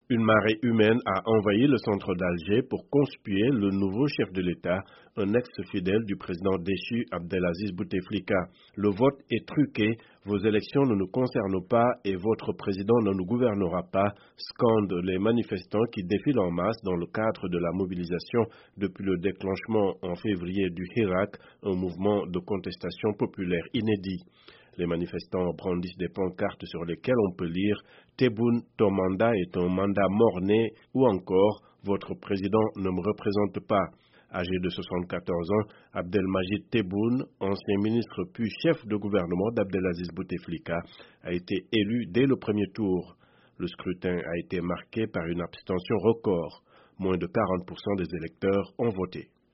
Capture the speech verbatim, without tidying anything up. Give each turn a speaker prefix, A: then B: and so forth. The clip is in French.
A: Une marée humaine a envahi le centre d'Alger pour conspuer le nouveau chef de l'État, un ex-fidèle du président déchu Abdelaziz Bouteflika. Le vote est truqué, vos élections ne nous concernent pas et votre président ne nous gouvernera pas, scandent les manifestants qui défilent en masse dans le cadre de la mobilisation depuis le déclenchement en février du Hirak, un mouvement de contestation populaire inédit. Les manifestants brandissent des pancartes sur lesquelles on peut lire « Tebboune, ton mandat est un mandat mort-né » ou encore « Votre président ne me représente pas ». Âgé de soixante-quatorze ans, Abdelmajid Tebboune, ancien ministre puis chef de gouvernement d'Abdelaziz Bouteflika, a été élu dès le premier tour. Le scrutin a été marqué par une abstention record. Moins de quarante pour cent des électeurs ont voté.